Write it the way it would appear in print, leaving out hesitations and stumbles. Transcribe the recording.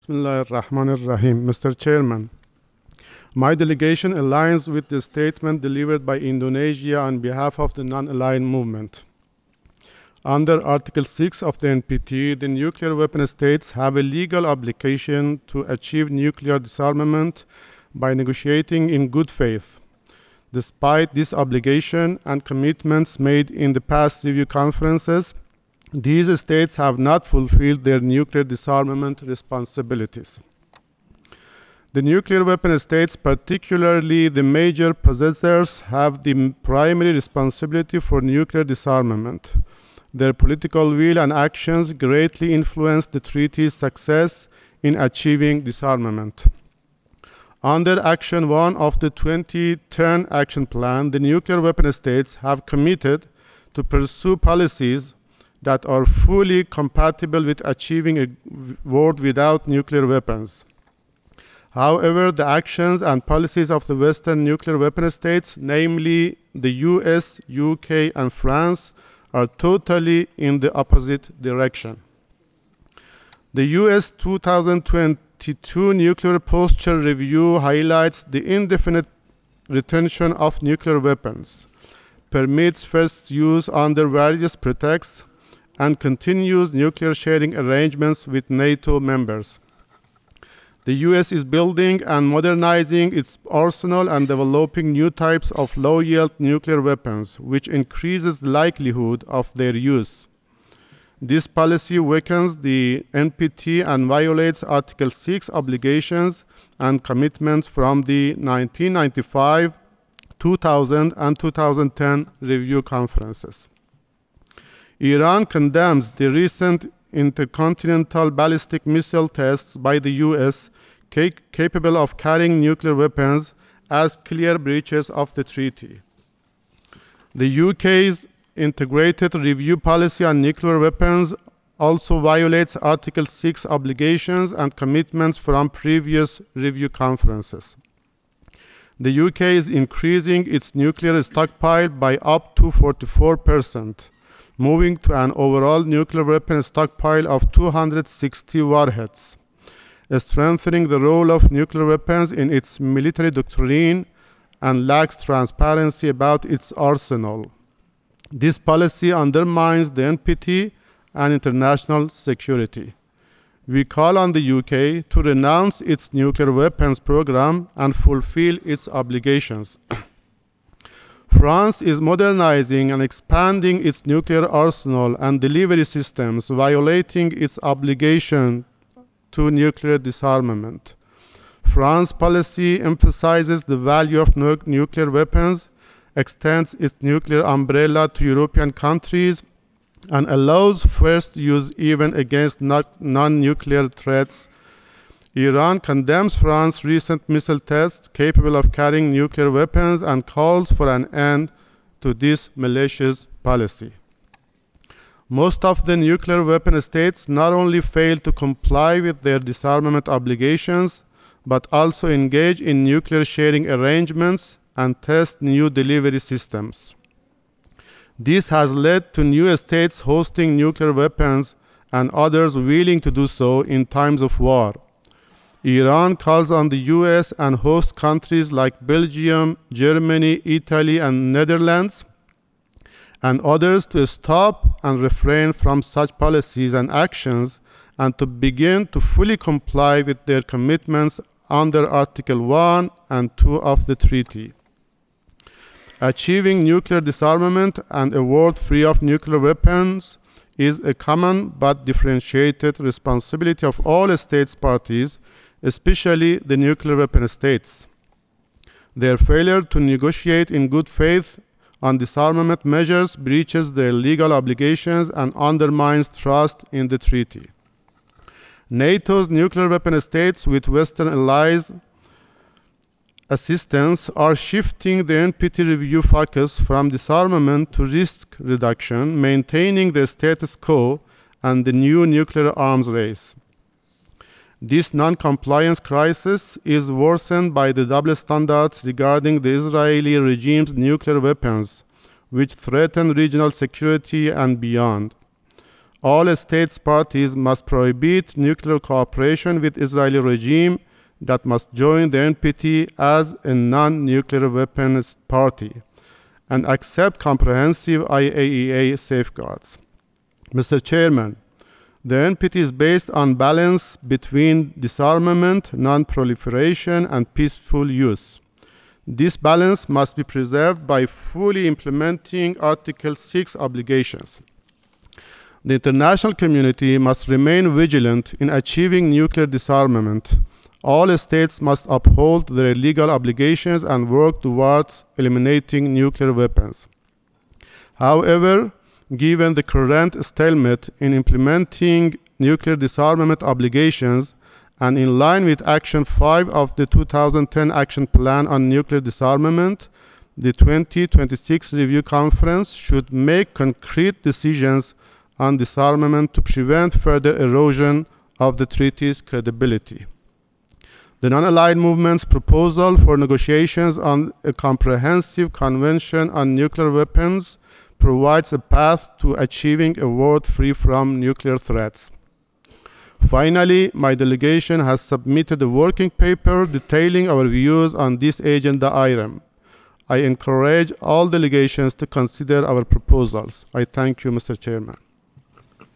Bismillah ar-Rahman ar-Rahim. Mr. Chairman, my delegation aligns with the statement delivered by Indonesia on behalf of the non-aligned movement. Under Article 6 of the NPT, the nuclear weapon states have a legal obligation to achieve nuclear disarmament by negotiating in good faith. Despite this obligation and commitments made in the past review conferences, these states have not fulfilled their nuclear disarmament responsibilities. The nuclear weapon states, particularly the major possessors, have the primary responsibility for nuclear disarmament. Their political will and actions greatly influence the treaty's success in achieving disarmament. Under Action 1 of the 2010 Action Plan, the nuclear weapon states have committed to pursue policies that are fully compatible with achieving a world without nuclear weapons. However, the actions and policies of the Western nuclear weapon states, namely the US, UK, and France, are totally in the opposite direction. The US 2022 Nuclear Posture Review highlights the indefinite retention of nuclear weapons, permits first use under various pretexts, and continues nuclear sharing arrangements with NATO members. The US is building and modernizing its arsenal and developing new types of low-yield nuclear weapons, which increases the likelihood of their use. This policy weakens the NPT and violates Article 6 obligations and commitments from the 1995, 2000, and 2010 review conferences. Iran condemns the recent intercontinental ballistic missile tests by the US capable of carrying nuclear weapons as clear breaches of the treaty. The UK's integrated review policy on nuclear weapons also violates Article 6 obligations and commitments from previous review conferences. The UK is increasing its nuclear stockpile by up to 44%, moving to an overall nuclear weapon stockpile of 260 warheads, strengthening the role of nuclear weapons in its military doctrine and lacks transparency about its arsenal. This policy undermines the NPT and international security. We call on the UK to renounce its nuclear weapons program and fulfill its obligations. France is modernizing and expanding its nuclear arsenal and delivery systems, violating its obligation to nuclear disarmament. France's policy emphasizes the value of nuclear weapons, extends its nuclear umbrella to European countries, and allows first use even against non-nuclear threats. Iran condemns France's recent missile tests capable of carrying nuclear weapons and calls for an end to this malicious policy. Most of the nuclear weapon states not only fail to comply with their disarmament obligations, but also engage in nuclear sharing arrangements and test new delivery systems. This has led to new states hosting nuclear weapons and others willing to do so in times of war. Iran calls on the US and host countries like Belgium, Germany, Italy, and Netherlands and others to stop and refrain from such policies and actions and to begin to fully comply with their commitments under Article 1 and 2 of the treaty. Achieving nuclear disarmament and a world free of nuclear weapons is a common but differentiated responsibility of all states parties, especially the nuclear weapon states. Their failure to negotiate in good faith on disarmament measures breaches their legal obligations and undermines trust in the treaty. NATO's nuclear weapon states with Western allies' assistance are shifting the NPT review focus from disarmament to risk reduction, maintaining the status quo and the new nuclear arms race. This non-compliance crisis is worsened by the double standards regarding the Israeli regime's nuclear weapons, which threaten regional security and beyond. All states parties must prohibit nuclear cooperation with Israeli regime that must join the NPT as a non-nuclear weapons party and accept comprehensive IAEA safeguards. Mr. Chairman, the NPT is based on balance between disarmament, non-proliferation, and peaceful use. This balance must be preserved by fully implementing Article 6 obligations. The international community must remain vigilant in achieving nuclear disarmament. All states must uphold their legal obligations and work towards eliminating nuclear weapons. However, given the current stalemate in implementing nuclear disarmament obligations and in line with Action 5 of the 2010 Action Plan on Nuclear Disarmament, the 2026 Review Conference should make concrete decisions on disarmament to prevent further erosion of the treaty's credibility. The non-aligned movement's proposal for negotiations on a comprehensive convention on nuclear weapons provides a path to achieving a world free from nuclear threats. Finally, my delegation has submitted a working paper detailing our views on this agenda item. I encourage all delegations to consider our proposals. I thank you, Mr. Chairman.